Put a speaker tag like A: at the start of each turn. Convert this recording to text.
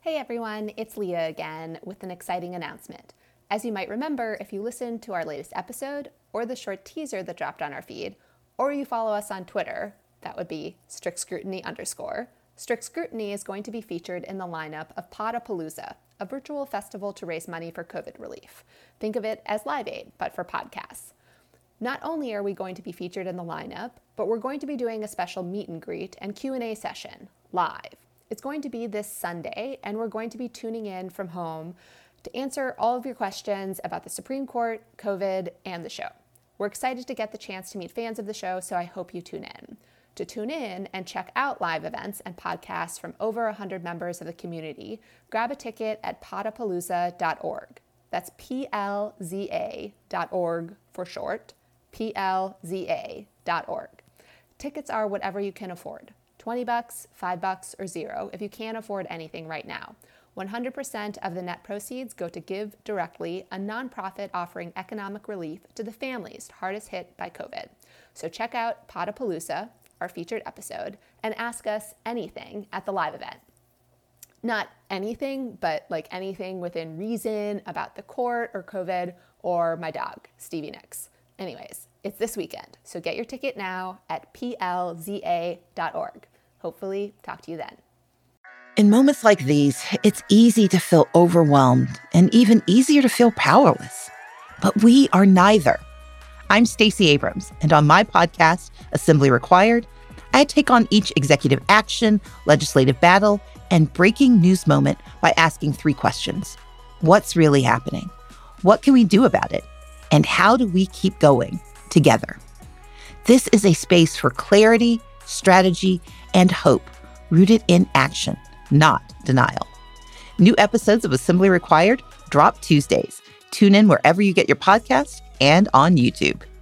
A: Hey everyone, it's Leah again with an exciting announcement. As you might remember, if you listened to our latest episode or the short teaser that dropped on our feed, or you follow us on Twitter, that would be @StrictScrutiny_, Strict Scrutiny is going to be featured in the lineup of Podapalooza, a virtual festival to raise money for COVID relief. Think of it as Live Aid, but for podcasts. Not only are we going to be featured in the lineup, but we're going to be doing a special meet and greet and Q&A session live. It's going to be this Sunday, and we're going to be tuning in from home to answer all of your questions about the Supreme Court, COVID, and the show. We're excited to get the chance to meet fans of the show, so I hope you tune in. To tune in and check out live events and podcasts from over 100 members of the community, grab a ticket at podapalooza.org. That's PLZA.org for short, PLZA.org. Tickets are whatever you can afford. $20, $5, or $0 if you can't afford anything right now. 100% of the net proceeds go to Give Directly, a nonprofit offering economic relief to the families hardest hit by COVID. So check out Podapalooza, our featured episode, and ask us anything at the live event. Not anything, but like anything within reason about the court or COVID or my dog, Stevie Nicks. Anyways, it's this weekend, so get your ticket now at PLZA.org. Hopefully, talk to you then.
B: In moments like these, it's easy to feel overwhelmed and even easier to feel powerless. But we are neither. I'm Stacey Abrams, and on my podcast, Assembly Required, I take on each executive action, legislative battle, and breaking news moment by asking 3 questions. What's really happening? What can we do about it? And how do we keep going together? This is a space for clarity, strategy, and hope, rooted in action, not denial. New episodes of Assembly Required drop Tuesdays. Tune in wherever you get your podcasts and on YouTube.